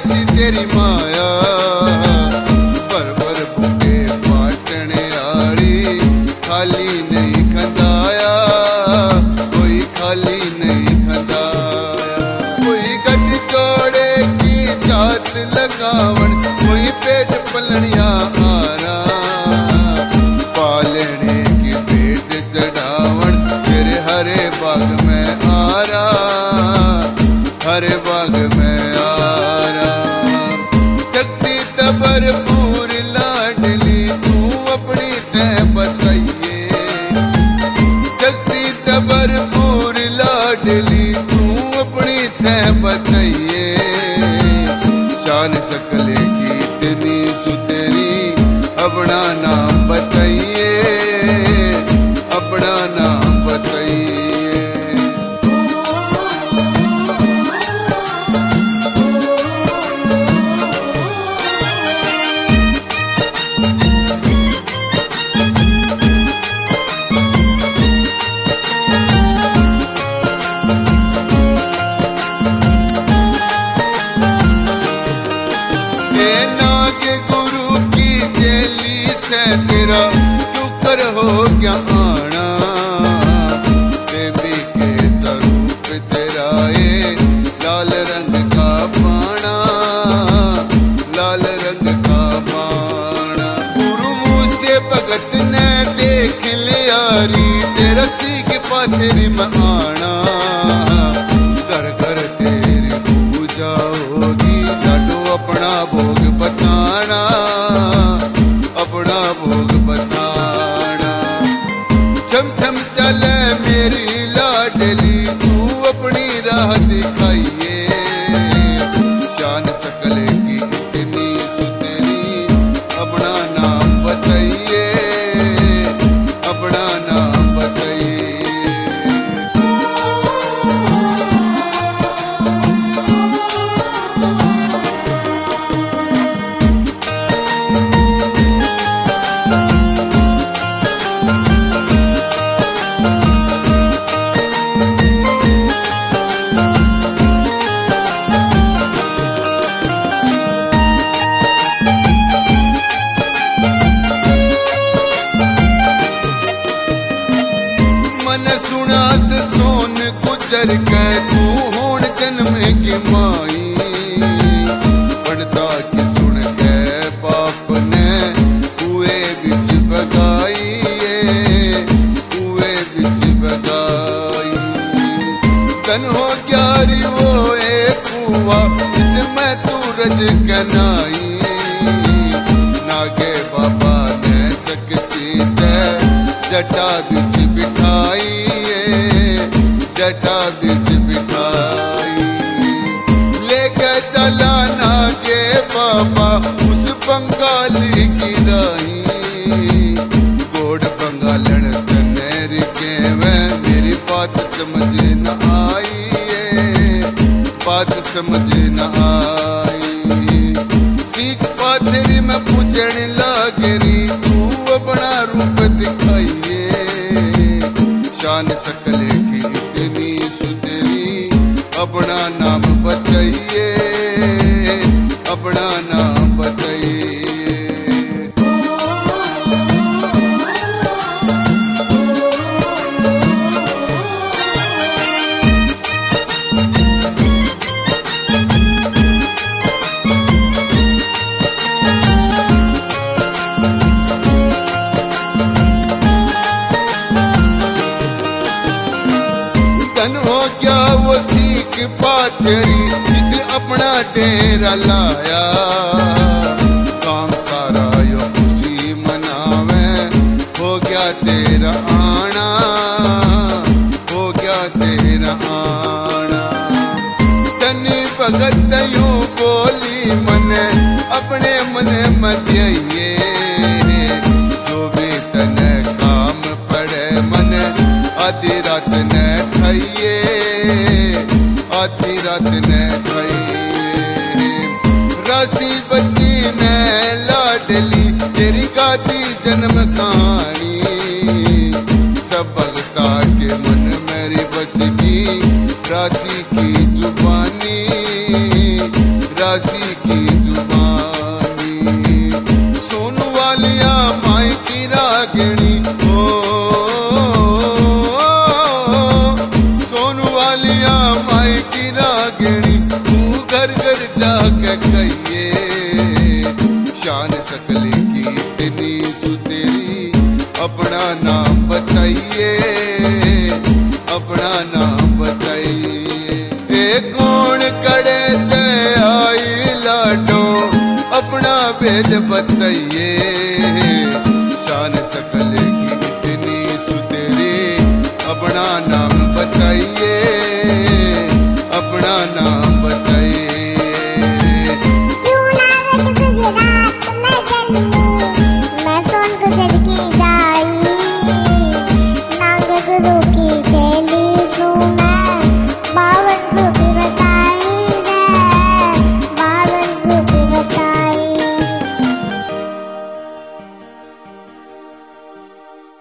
ऐसी तेरी माया भर भर बुके पाटने आली खाली नहीं खंदाया कोई खाली नहीं खंदाया कोई गट जोड़े की जात लगावन कोई पेट पलनिया आरा पालने की पेट चढ़ावन तेरे हरे बाग में आरा हरे बाग में आरा शक्ति भरपूर लाडली तू अपनी तय बताइए शक्ति भरपूर लाडली तू अपनी तय बताइए शान सकले की इतनी सुतेरी अपना नाम बताइए अपना नाम बताइए तेरा क्यों कर हो गया आना देवी के स्वरूप तेरा ये लाल रंग का पाना लाल रंग का पाना गुरु मुँह से भगत ने देख लिया री तेरा सीख पाथेरी में आना घर घर तेरी पूजा होगी लाडो अपना भोग बताना अपना भोग बताना छम छम चले मेरी लाडली तू अपनी राह दिखाइए शान सकले की इतनी सुतेरी अपना नाम बताइए अपना नाम बताइए सुना से सोन गुजर के तू होन जन्म की माई पढ़ता की सुन के बाप ने कुए बिच बगाई कुए बिच बगाई तन हो ग्यारी वो एक कुआ जिसमें तू रज कनाई नागे बाबा ने सकती ते जटा बिच बिठाई जटा बिच बिठाई लेके चला नागे बाबा उस बंगाली की राही गोड़ बंगालन तनेर के वे मेरी बात समझ न आई बात समझ न आई सीख पाथेरी में पूजन लागरी तू अपना रूप दिखाइए शान सकले की इतनी सुतेरी अपना नाम बताइए अपना नाम बताइए हो गया वो सीख पाथेरी जिद अपना डेरा लाया काम सारा यो खुशी मनावे हो गया तेरा आना हो गया तेरा आना सनी भगत यूं बोली मने अपने मने मध्य जो भी तने काम पड़े मने आधी रात ने खाइए आधी रात ने खाइए राशि बची ने लाडली तेरी गाती जन्म कहानी सब भगता के मन मेरी बसगी राशि की जुबानी राशि की जुबानी, सोनू वालिया माई की रागिणी, ओ सोनू वालिया माई की रागिणी, तू घर घर जाके कहिए शान सकल की इतनी सुतेरी, अपना नाम बताइए, अपना नाम बताइए। ए कौन कड़े ते आई लाडो, अपना भेद बताइए, शान सकल की इतनी सुतेरी, अपना नाम